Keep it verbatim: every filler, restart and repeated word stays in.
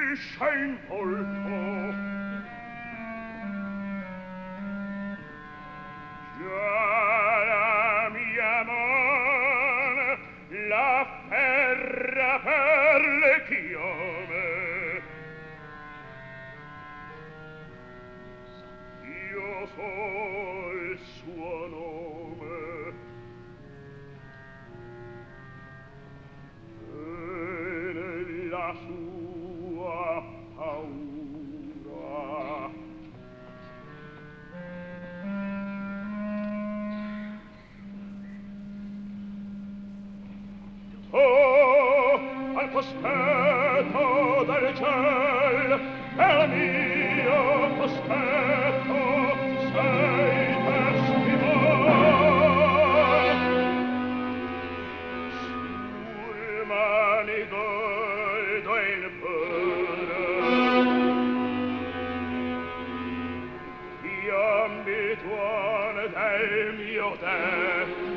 striscia in volto. Già la mia man la ferra per le chiome. Io so il suo nome. E nella sua paura oh, al cospetto del ciel el mio cospetto sei testimone sul manigoldo il pure io ambituone del mio detto